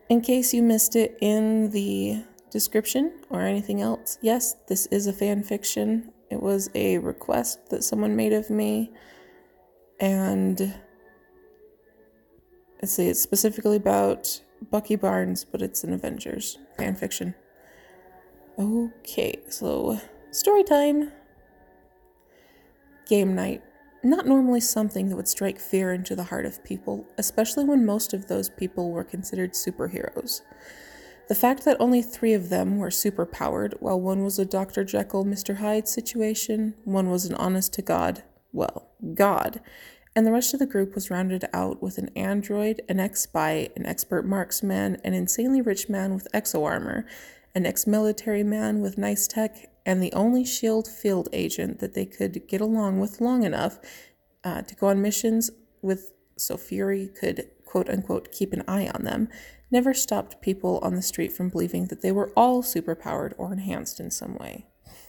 In case you missed it in the description or anything else, yes, this is a fan fiction. It was a request that someone made of me, and it's specifically about Bucky Barnes, but it's an Avengers fan fiction. Okay, so story time. Game night. Not normally something that would strike fear into the heart of people, especially when most of those people were considered superheroes. The fact that only 3 of them were superpowered, while one was a Dr. Jekyll, Mr. Hyde situation, one was an honest-to-God, God, and the rest of the group was rounded out with an android, an ex-spy, an expert marksman, an insanely rich man with exo-armor, an ex-military man with nice tech, and the only S.H.I.E.L.D. field agent that they could get along with long enough to go on missions with so Fury could, quote-unquote, keep an eye on them, never stopped people on the street from believing that they were all superpowered or enhanced in some way.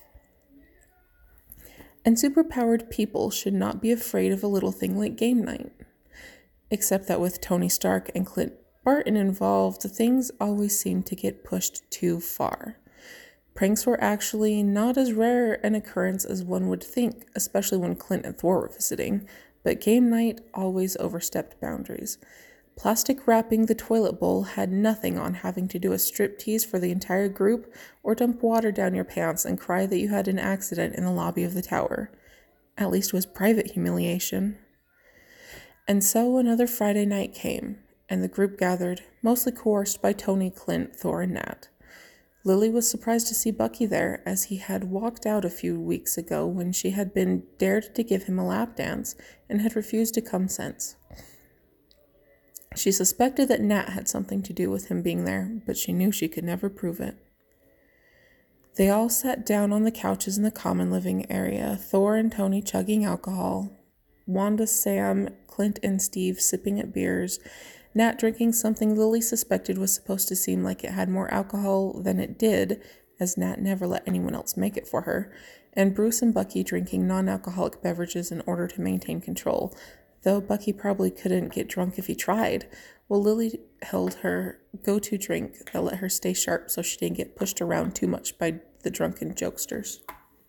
And superpowered people should not be afraid of a little thing like game night. Except that with Tony Stark and Clint Barton involved, things always seemed to get pushed too far. Pranks were actually not as rare an occurrence as one would think, especially when Clint and Thor were visiting, but game night always overstepped boundaries. Plastic wrapping the toilet bowl had nothing on having to do a striptease for the entire group or dump water down your pants and cry that you had an accident in the lobby of the tower. At least it was private humiliation. And so another Friday night came, and the group gathered, mostly coerced by Tony, Clint, Thor, and Nat. Lily was surprised to see Bucky there, as he had walked out a few weeks ago when she had been dared to give him a lap dance and had refused to come since. She suspected that Nat had something to do with him being there, but she knew she could never prove it. They all sat down on the couches in the common living area, Thor and Tony chugging alcohol, Wanda, Sam, Clint, and Steve sipping at beers, Nat drinking something Lily suspected was supposed to seem like it had more alcohol than it did, as Nat never let anyone else make it for her, and Bruce and Bucky drinking non-alcoholic beverages in order to maintain control, though Bucky probably couldn't get drunk if he tried, while Lily held her go-to drink that let her stay sharp so she didn't get pushed around too much by the drunken jokesters.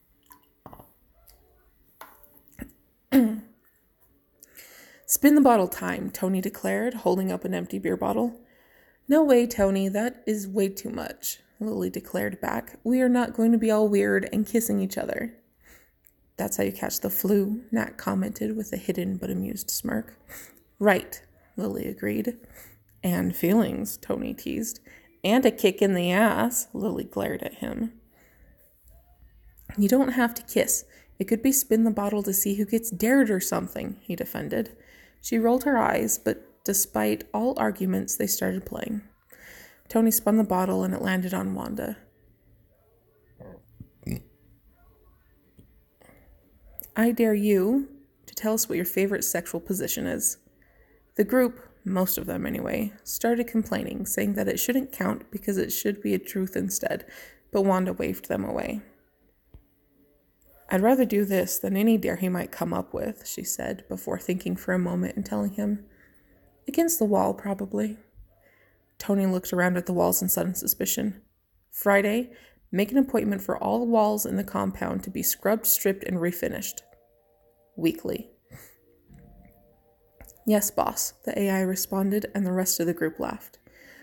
Spin the bottle time, Tony declared, holding up an empty beer bottle. No way, Tony, that is way too much, Lily declared back. We are not going to be all weird and kissing each other. That's how you catch the flu, Nat commented with a hidden but amused smirk. Right, Lily agreed. And feelings, Tony teased. And a kick in the ass, Lily glared at him. You don't have to kiss. It could be spin the bottle to see who gets dared or something, he defended. She rolled her eyes, but despite all arguments, they started playing. Tony spun the bottle and it landed on Wanda. I dare you to tell us what your favorite sexual position is. The group, most of them anyway, started complaining, saying that it shouldn't count because it should be a truth instead, but Wanda waved them away. I'd rather do this than any dare he might come up with, she said, before thinking for a moment and telling him. Against the wall, probably. Tony looked around at the walls in sudden suspicion. Friday, make an appointment for all the walls in the compound to be scrubbed, stripped, and refinished. Weekly. Yes, boss, the AI responded, and the rest of the group laughed.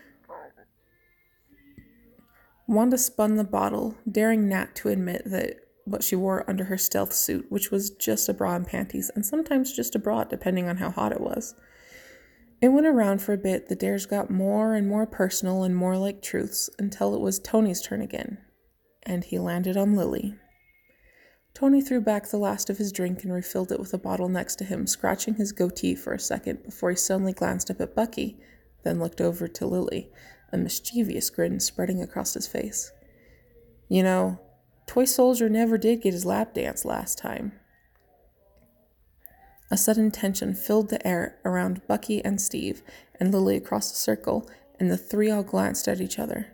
Wanda spun the bottle, daring Nat to admit that what she wore under her stealth suit, which was just a bra and panties, and sometimes just a bra, depending on how hot it was. It went around for a bit. The dares got more and more personal and more like truths, until it was Tony's turn again, and he landed on Lily. Tony threw back the last of his drink and refilled it with a bottle next to him, scratching his goatee for a second before he suddenly glanced up at Bucky, then looked over to Lily, a mischievous grin spreading across his face. You know, Toy Soldier never did get his lap dance last time. A sudden tension filled the air around Bucky and Steve and Lily across the circle, and the 3 all glanced at each other.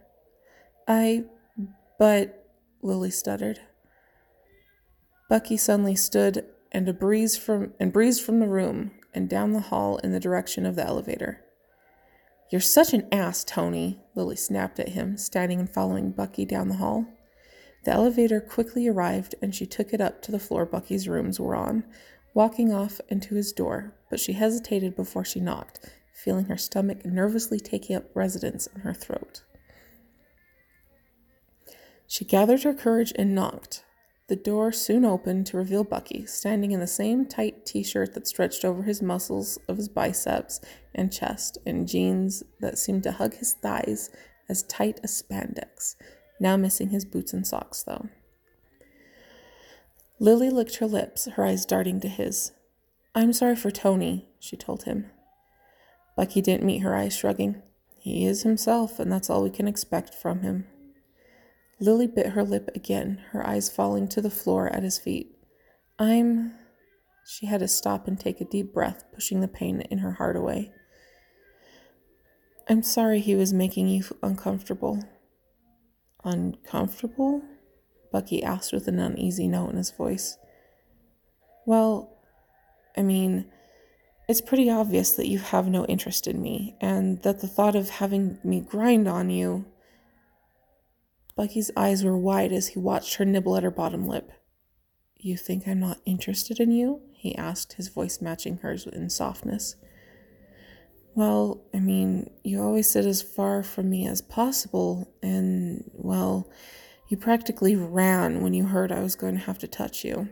But Lily stuttered. Bucky suddenly stood and breezed from the room and down the hall in the direction of the elevator. You're such an ass, Tony, Lily snapped at him, standing and following Bucky down the hall. The elevator quickly arrived, and she took it up to the floor Bucky's rooms were on, walking off into his door, but she hesitated before she knocked, feeling her stomach nervously taking up residence in her throat. She gathered her courage and knocked. The door soon opened to reveal Bucky, standing in the same tight t-shirt that stretched over his muscles of his biceps and chest, and jeans that seemed to hug his thighs as tight as spandex, now missing his boots and socks, though. Lily licked her lips, her eyes darting to his. I'm sorry for Tony, she told him. Bucky didn't meet her eyes, shrugging. He is himself, and that's all we can expect from him. Lily bit her lip again, her eyes falling to the floor at his feet. She had to stop and take a deep breath, pushing the pain in her heart away. I'm sorry he was making you uncomfortable. Uncomfortable? Bucky asked with an uneasy note in his voice. Well, it's pretty obvious that you have no interest in me, and that the thought of having me grind on you... Bucky's eyes were wide as he watched her nibble at her bottom lip. You think I'm not interested in you? He asked, his voice matching hers in softness. Well, you always sit as far from me as possible, and, well, you practically ran when you heard I was going to have to touch you.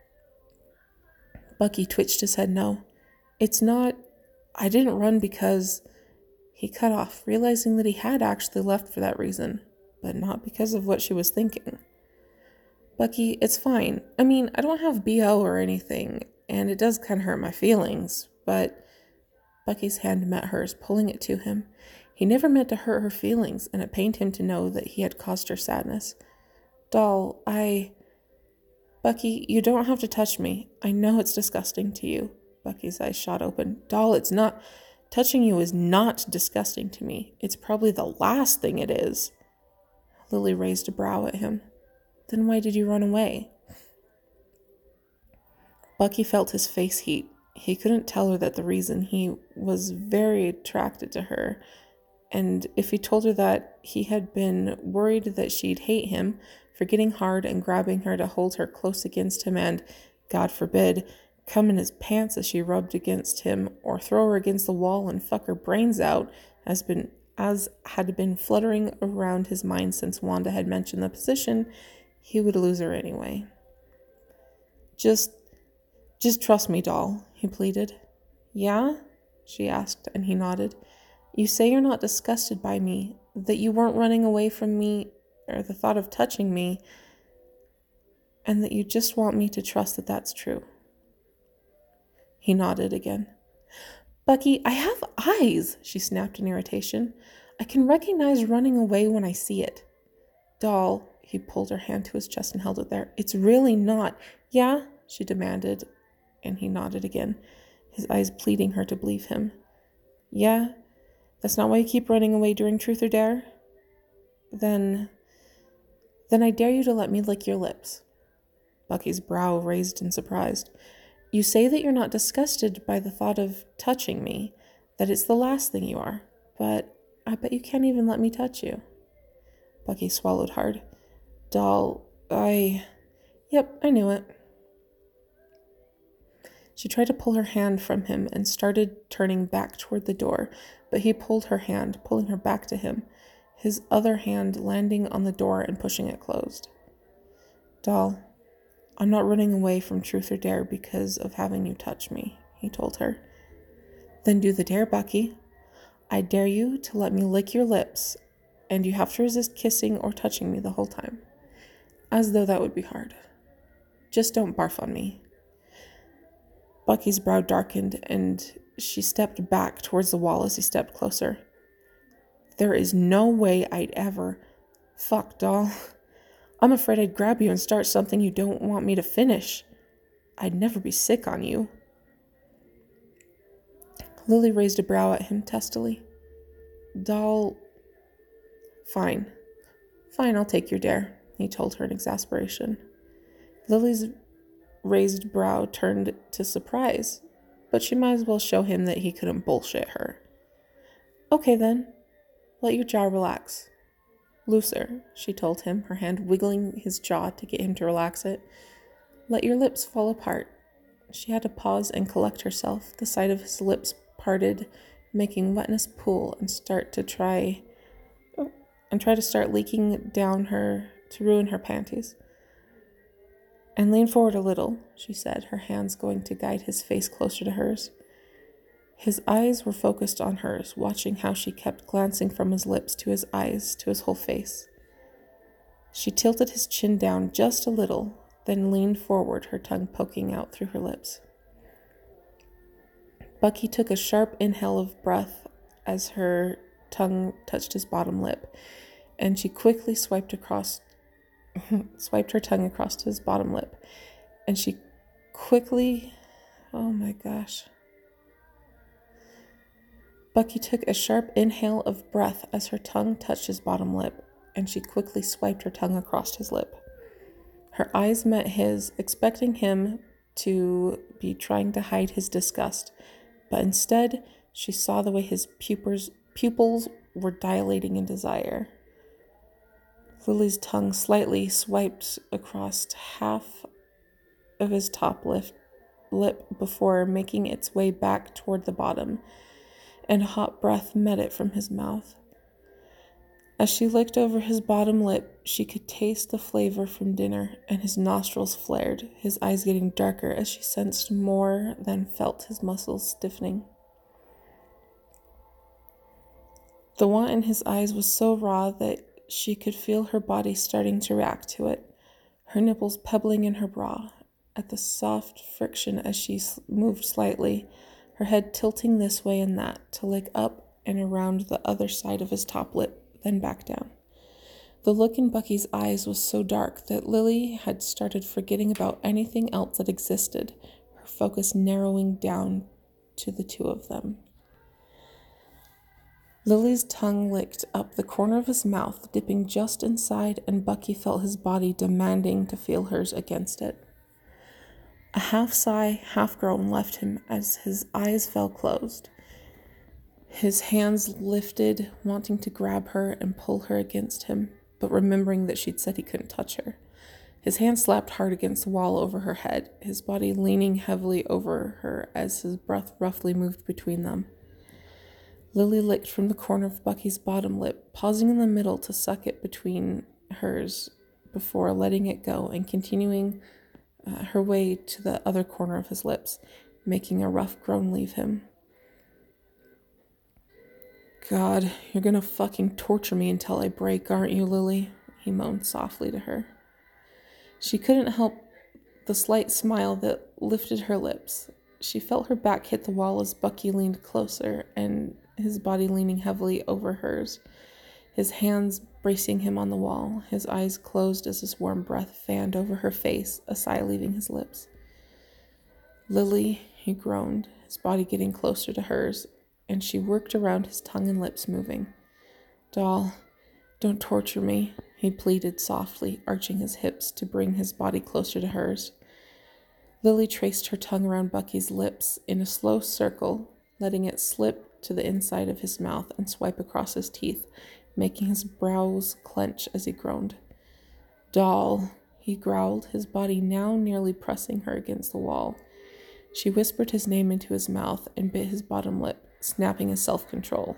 Bucky twitched his head no. It's not... I didn't run because... He cut off, realizing that he had actually left for that reason, but not because of what she was thinking. Bucky, it's fine. I don't have BO or anything, and it does kind of hurt my feelings, but... Bucky's hand met hers, pulling it to him. He never meant to hurt her feelings, and it pained him to know that he had caused her sadness. Doll, Bucky, you don't have to touch me. I know it's disgusting to you. Bucky's eyes shot open. Doll, it's not... Touching you is not disgusting to me. It's probably the last thing it is. Lily raised a brow at him. Then why did you run away? Bucky felt his face heat. He couldn't tell her that the reason he was very attracted to her, and if he told her that he had been worried that she'd hate him for getting hard and grabbing her to hold her close against him and, God forbid, come in his pants as she rubbed against him or throw her against the wall and fuck her brains out, as had been fluttering around his mind since Wanda had mentioned the position, he would lose her anyway. Just trust me, doll, he pleaded. Yeah? She asked, and he nodded. You say you're not disgusted by me, that you weren't running away from me or the thought of touching me, and that you just want me to trust that that's true. He nodded again. Bucky, I have eyes, she snapped in irritation. I can recognize running away when I see it. Doll, he pulled her hand to his chest and held it there. It's really not. Yeah? She demanded, and he nodded again, his eyes pleading her to believe him. Yeah? That's not why you keep running away during Truth or Dare? Then I dare you to let me lick your lips. Bucky's brow raised in surprise. You say that you're not disgusted by the thought of touching me, that it's the last thing you are, but I bet you can't even let me touch you. Bucky swallowed hard. Doll, Yep, I knew it. She tried to pull her hand from him and started turning back toward the door, but he pulled her hand, pulling her back to him, his other hand landing on the door and pushing it closed. Doll, I'm not running away from Truth or Dare because of having you touch me, he told her. Then do the dare, Bucky. I dare you to let me lick your lips, and you have to resist kissing or touching me the whole time. As though that would be hard. Just don't barf on me. Bucky's brow darkened, and she stepped back towards the wall as he stepped closer. There is no way I'd ever... Fuck, doll. I'm afraid I'd grab you and start something you don't want me to finish. I'd never be sick on you. Lily raised a brow at him testily. Doll... Fine, I'll take your dare, he told her in exasperation. Lily's raised brow turned to surprise, but she might as well show him that he couldn't bullshit her. Okay then, let your jaw relax. Looser, she told him, her hand wiggling his jaw to get him to relax it. Let your lips fall apart. She had to pause and collect herself. The sight of his lips parted, making wetness pool and try to start leaking down her to ruin her panties. And lean forward a little, she said, her hands going to guide his face closer to hers. His eyes were focused on hers, watching how she kept glancing from his lips to his eyes to his whole face. She tilted his chin down just a little, then leaned forward, her tongue poking out through her lips. Bucky took a sharp inhale of breath as her tongue touched his bottom lip, and she quickly swiped her tongue across his bottom lip, and she quickly, oh my gosh. Bucky took a sharp inhale of breath as her tongue touched his bottom lip, and she quickly swiped her tongue across his lip. Her eyes met his, expecting him to be trying to hide his disgust, but instead she saw the way his pupils were dilating in desire. Lily's tongue slightly swiped across half of his top lip before making its way back toward the bottom, and a hot breath met it from his mouth. As she licked over his bottom lip, she could taste the flavor from dinner, and his nostrils flared, his eyes getting darker as she sensed more than felt his muscles stiffening. The want in his eyes was so raw that she could feel her body starting to react to it, her nipples pebbling in her bra, at the soft friction as she moved slightly, her head tilting this way and that to lick up and around the other side of his top lip, then back down. The look in Bucky's eyes was so dark that Lily had started forgetting about anything else that existed, her focus narrowing down to the two of them. Lily's tongue licked up the corner of his mouth, dipping just inside, and Bucky felt his body demanding to feel hers against it. A half sigh, half groan left him as his eyes fell closed. His hands lifted, wanting to grab her and pull her against him, but remembering that she'd said he couldn't touch her. His hand slapped hard against the wall over her head, his body leaning heavily over her as his breath roughly moved between them. Lily licked from the corner of Bucky's bottom lip, pausing in the middle to suck it between hers before letting it go and continuing her way to the other corner of his lips, making a rough groan leave him. God, you're gonna fucking torture me until I break, aren't you, Lily? He moaned softly to her. She couldn't help the slight smile that lifted her lips. She felt her back hit the wall as Bucky leaned closer, and his body leaning heavily over hers, his hands bracing him on the wall, his eyes closed as his warm breath fanned over her face, a sigh leaving his lips. Lily, he groaned, his body getting closer to hers, and she worked around his tongue and lips moving. Doll, don't torture me, he pleaded softly, arching his hips to bring his body closer to hers. Lily traced her tongue around Bucky's lips in a slow circle, letting it slip to the inside of his mouth and swipe across his teeth, making his brows clench as he groaned. Doll, he growled, his body now nearly pressing her against the wall. She whispered his name into his mouth and bit his bottom lip, snapping his self-control.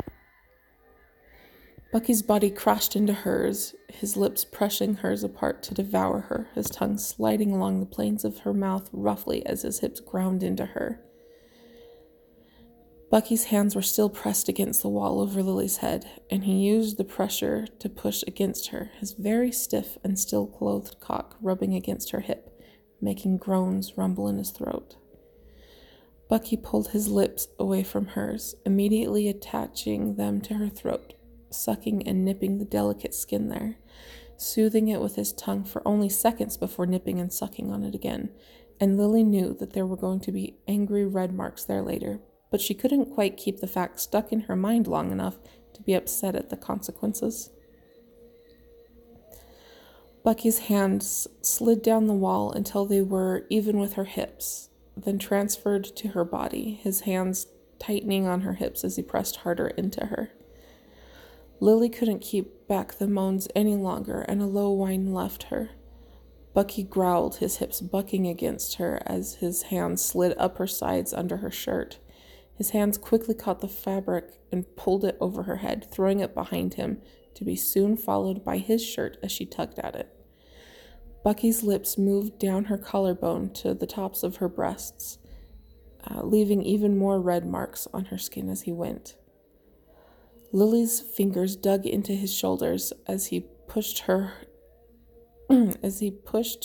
Bucky's body crashed into hers, his lips pressing hers apart to devour her, his tongue sliding along the planes of her mouth roughly as his hips ground into her. Bucky's hands were still pressed against the wall over Lily's head, and he used the pressure to push against her, his very stiff and still clothed cock rubbing against her hip, making groans rumble in his throat. Bucky pulled his lips away from hers, immediately attaching them to her throat, sucking and nipping the delicate skin there, soothing it with his tongue for only seconds before nipping and sucking on it again, and Lily knew that there were going to be angry red marks there later, but she couldn't quite keep the fact stuck in her mind long enough to be upset at the consequences. Bucky's hands slid down the wall until they were even with her hips, then transferred to her body, his hands tightening on her hips as he pressed harder into her. Lily couldn't keep back the moans any longer, and a low whine left her. Bucky growled, his hips bucking against her as his hands slid up her sides under her shirt. His hands quickly caught the fabric and pulled it over her head, throwing it behind him, to be soon followed by his shirt as she tugged at it. Bucky's lips moved down her collarbone to the tops of her breasts, leaving even more red marks on her skin as he went. Lily's fingers dug into his shoulders as he pushed her as she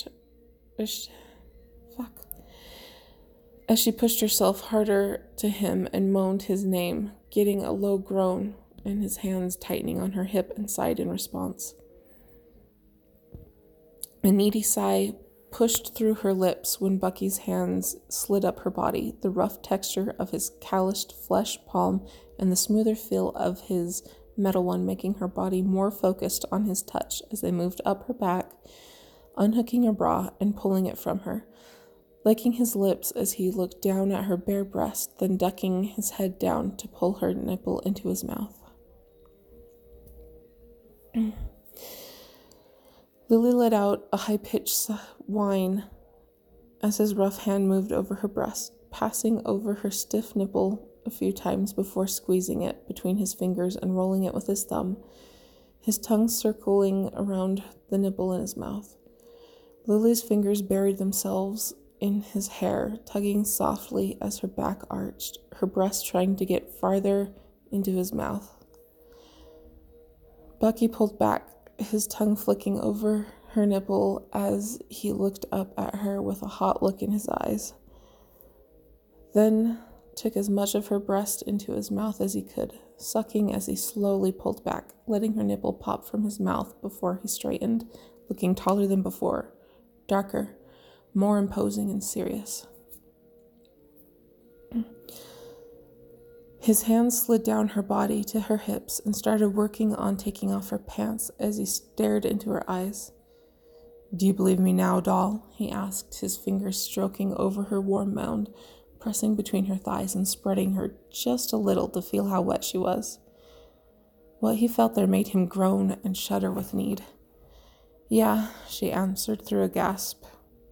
pushed herself harder to him and moaned his name, getting a low groan and his hands tightening on her hip and side in response. A needy sigh pushed through her lips when Bucky's hands slid up her body, the rough texture of his calloused flesh palm and the smoother feel of his metal one making her body more focused on his touch as they moved up her back, unhooking her bra and pulling it from her, licking his lips as he looked down at her bare breast, then ducking his head down to pull her nipple into his mouth. Lily let out a high-pitched whine as his rough hand moved over her breast, passing over her stiff nipple a few times before squeezing it between his fingers and rolling it with his thumb, his tongue circling around the nipple in his mouth. Lily's fingers buried themselves in his hair, tugging softly as her back arched, her breast trying to get farther into his mouth. Bucky pulled back, his tongue flicking over her nipple as he looked up at her with a hot look in his eyes. Then took as much of her breast into his mouth as he could, sucking as he slowly pulled back, letting her nipple pop from his mouth before he straightened, looking taller than before, darker, more imposing and serious. His hands slid down her body to her hips and started working on taking off her pants as he stared into her eyes. "Do you believe me now, doll?" he asked, his fingers stroking over her warm mound, pressing between her thighs and spreading her just a little to feel how wet she was. What he felt there made him groan and shudder with need. "Yeah," she answered through a gasp.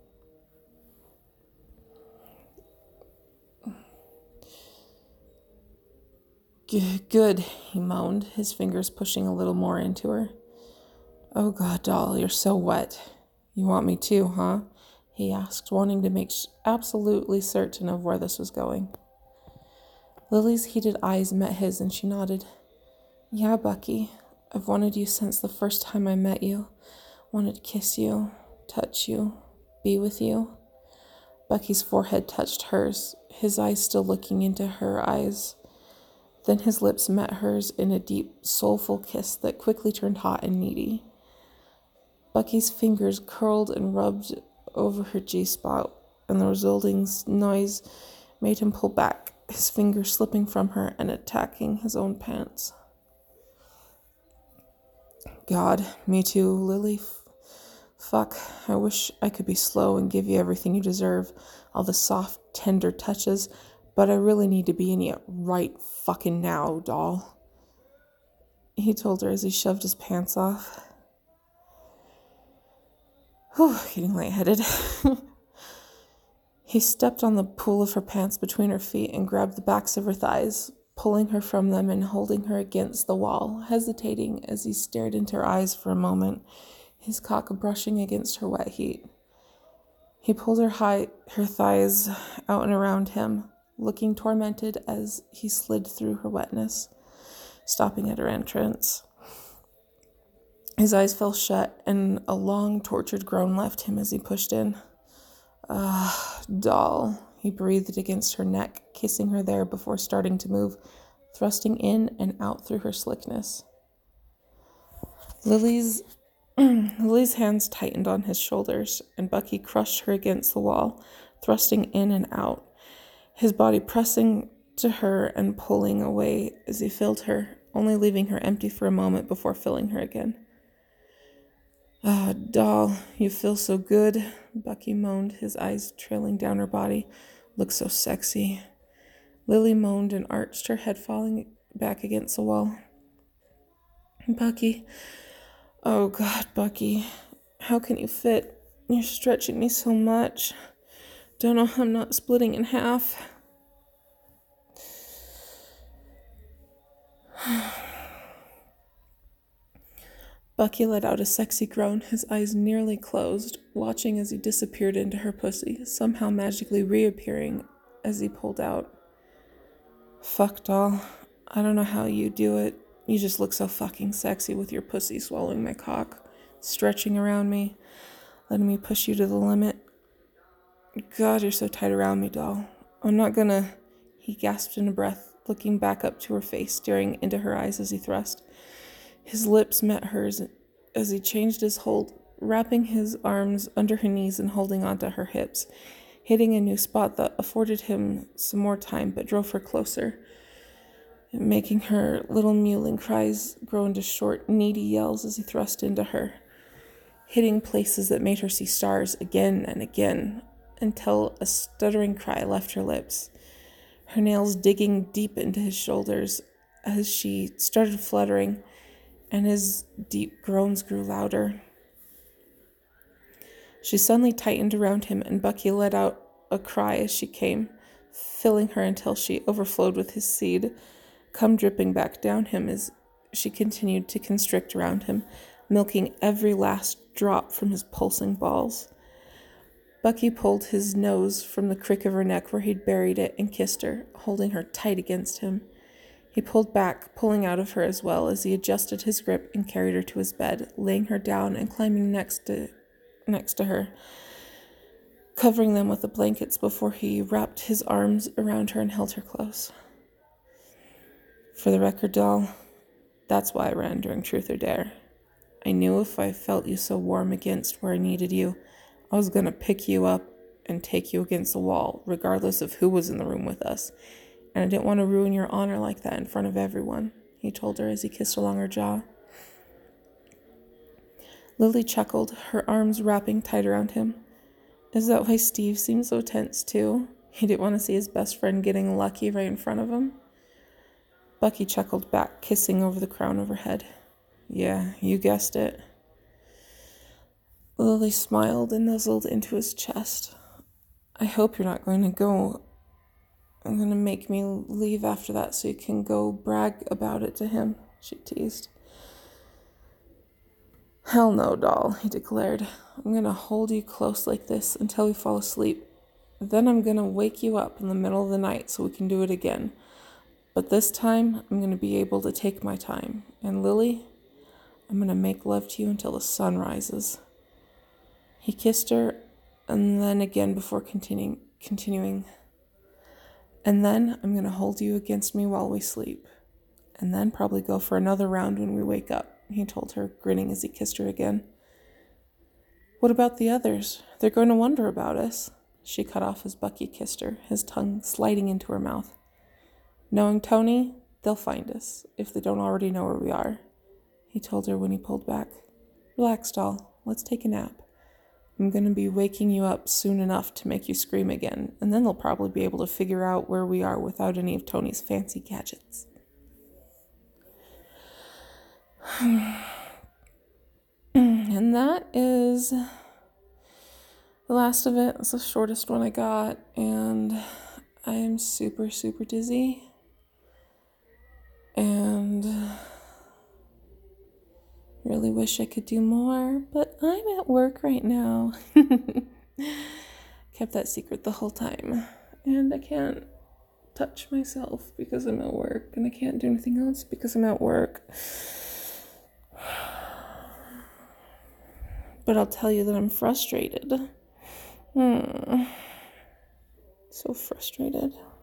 "Good," he moaned, his fingers pushing a little more into her. "Oh God, doll, you're so wet. You want me too, huh?" he asked, wanting to make absolutely certain of where this was going. Lily's heated eyes met his and she nodded. "Yeah, Bucky, I've wanted you since the first time I met you. Wanted to kiss you, touch you, be with you." Bucky's forehead touched hers, his eyes still looking into her eyes. Then his lips met hers in a deep, soulful kiss that quickly turned hot and needy. Bucky's fingers curled and rubbed over her G-spot, and the resulting noise made him pull back, his fingers slipping from her and attacking his own pants. "God, me too, Lily. Fuck, I wish I could be slow and give you everything you deserve, all the soft, tender touches, but I really need to be in you right fucking now, doll," he told her as he shoved his pants off. Getting lightheaded. He stepped on the pool of her pants between her feet and grabbed the backs of her thighs, pulling her from them and holding her against the wall, hesitating as he stared into her eyes for a moment, his cock brushing against her wet heat. He pulled her thighs out and around him, looking tormented as he slid through her wetness, stopping at her entrance. His eyes fell shut, and a long, tortured groan left him as he pushed in. Doll," he breathed against her neck, kissing her there before starting to move, thrusting in and out through her slickness. Lily's hands tightened on his shoulders, and Bucky crushed her against the wall, thrusting in and out, his body pressing to her and pulling away as he filled her, only leaving her empty for a moment before filling her again. Doll, you feel so good," Bucky moaned, his eyes trailing down her body. "Look so sexy." Lily moaned and arched her head, falling back against the wall. Bucky. Oh, God, Bucky. How can you fit? You're stretching me so much. Don't know how I'm not splitting in half. Bucky let out a sexy groan, his eyes nearly closed, watching as he disappeared into her pussy, somehow magically reappearing as he pulled out. Fuck, doll. I don't know how you do it. You just look so fucking sexy with your pussy swallowing my cock, stretching around me, letting me push you to the limit. God, you're so tight around me, doll. I'm not gonna... He gasped in a breath, looking back up to her face, staring into her eyes as he thrust. His lips met hers as he changed his hold, wrapping his arms under her knees and holding onto her hips, hitting a new spot that afforded him some more time but drove her closer, making her little mewling cries grow into short, needy yells as he thrust into her, hitting places that made her see stars again and again, until a stuttering cry left her lips, her nails digging deep into his shoulders as she started fluttering, and his deep groans grew louder. She suddenly tightened around him, and Bucky let out a cry as she came, filling her until she overflowed with his seed, cum dripping back down him as she continued to constrict around him, milking every last drop from his pulsing balls. Bucky pulled his nose from the crick of her neck where he'd buried it and kissed her, holding her tight against him. He pulled back, pulling out of her as well as he adjusted his grip and carried her to his bed, laying her down and climbing next to her, covering them with the blankets before he wrapped his arms around her and held her close. For the record, doll, that's why I ran during Truth or Dare. I knew if I felt you so warm against where I needed you, I was going to pick you up and take you against the wall, regardless of who was in the room with us. And I didn't want to ruin your honor like that in front of everyone, he told her as he kissed along her jaw. Lily chuckled, her arms wrapping tight around him. Is that why Steve seemed so tense too? He didn't want to see his best friend getting lucky right in front of him? Bucky chuckled back, kissing over the crown of her head. Yeah, you guessed it. Lily smiled and nuzzled into his chest. I hope you're not going to make me leave after that so you can go brag about it to him, she teased. Hell no, doll, he declared. I'm going to hold you close like this until we fall asleep. Then I'm going to wake you up in the middle of the night so we can do it again. But this time, I'm going to be able to take my time. And Lily, I'm going to make love to you until the sun rises. He kissed her, and then again before continuing. And then I'm going to hold you against me while we sleep. And then probably go for another round when we wake up, he told her, grinning as he kissed her again. What about the others? They're going to wonder about us. She cut off as Bucky kissed her, his tongue sliding into her mouth. Knowing Tony, they'll find us, if they don't already know where we are, he told her when he pulled back. Relax, doll. Let's take a nap. I'm going to be waking you up soon enough to make you scream again, and then they'll probably be able to figure out where we are without any of Tony's fancy gadgets. And that is the last of it. It's the shortest one I got, and I am super, super dizzy. And really wish I could do more, but I'm at work right now. Kept that secret the whole time. And I can't touch myself because I'm at work, and I can't do anything else because I'm at work. But I'll tell you that I'm frustrated. So frustrated.